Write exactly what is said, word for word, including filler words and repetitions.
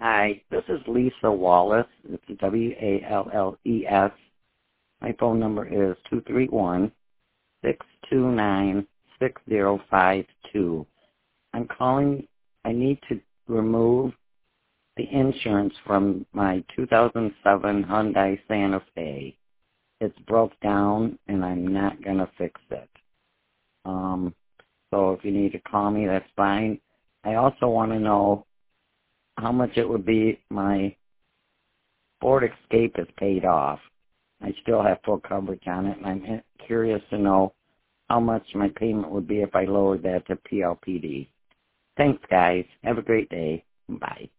Hi, this is Lisa Wallace. It's W A L L E S. My phone number is two three one, six two nine, six zero five two. I'm calling, I need to remove the insurance from my two thousand seven Hyundai Santa Fe. It's broke down and I'm not going to fix it. Um, so if you need to call me, that's fine. I also want to know how much it would be. My Ford Escape is paid off. I still have full coverage on it, and I'm curious to know how much my payment would be if I lowered that to P L P D. Thanks, guys. Have a great day. Bye.